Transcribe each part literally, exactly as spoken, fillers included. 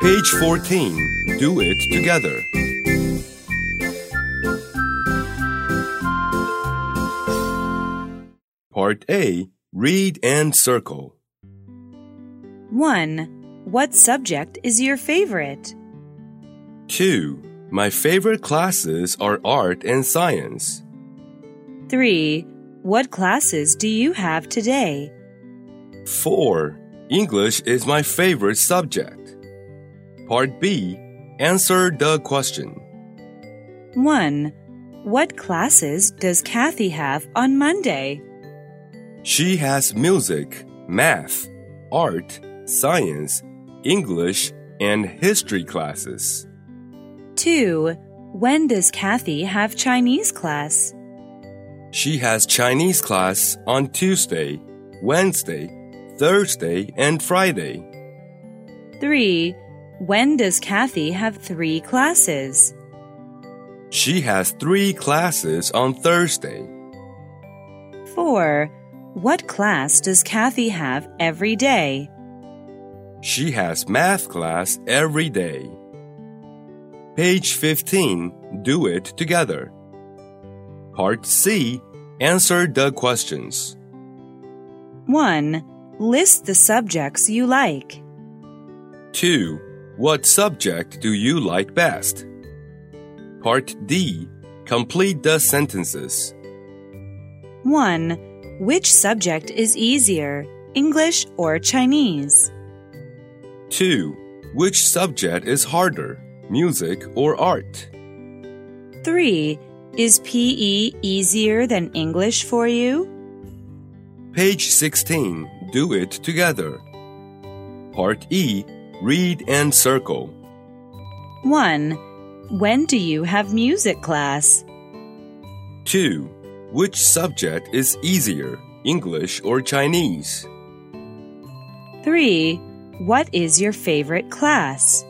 Page fourteen. Do it together. Part A. Read and circle. one. What subject is your favorite? two. My favorite classes are art and science. three. What classes do you have today? four. English is my favorite subject. Part B. Answer the question. one. What classes does Kathy have on Monday? She has music, math, art, science, English, and history classes. two. When does Kathy have Chinese class? She has Chinese class on Tuesday, Wednesday, Thursday, and Friday. three. When does Kathy have three classes? She has three classes on Thursday. four. What class does Kathy have every day? She has math class every day. Page fifteen. Do it together. Part C. Answer the questions. one. List the subjects you like. two. What subject do you like best? Part D. Complete the sentences. one. Which subject is easier, English or Chinese? two. Which subject is harder, music or art? three. Is P E easier than English for you? Page sixteen. Do it together. Part E. Read and circle. one. When do you have music class? two. Which subject is easier, English or Chinese? three. What is your favorite class?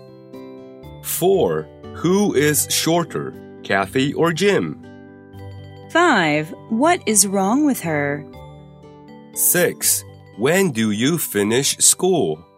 four. Who is shorter, Kathy or Jim? five. What is wrong with her? six. When do you finish school?